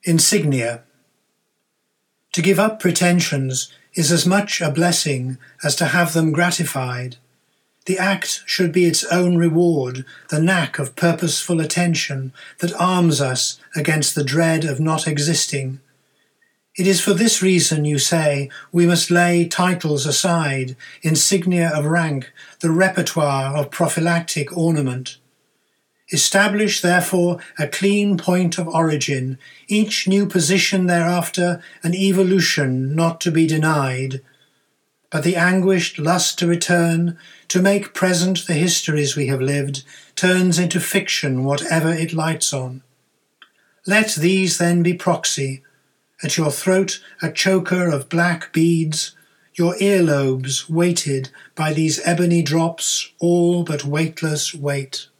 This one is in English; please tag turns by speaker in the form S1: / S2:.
S1: Insignia. To give up pretensions is as much a blessing as to have them gratified. The act should be its own reward, the knack of purposeful attention that arms us against the dread of not existing. It is for this reason, you say, we must lay titles aside, insignia of rank, the repertoire of prophylactic ornament. Establish, therefore, a clean point of origin, each new position thereafter an evolution not to be denied. But the anguished lust to return, to make present the histories we have lived, turns into fiction whatever it lights on. Let these then be proxy, at your throat a choker of black beads, your earlobes weighted by these ebony drops, all but weightless weight.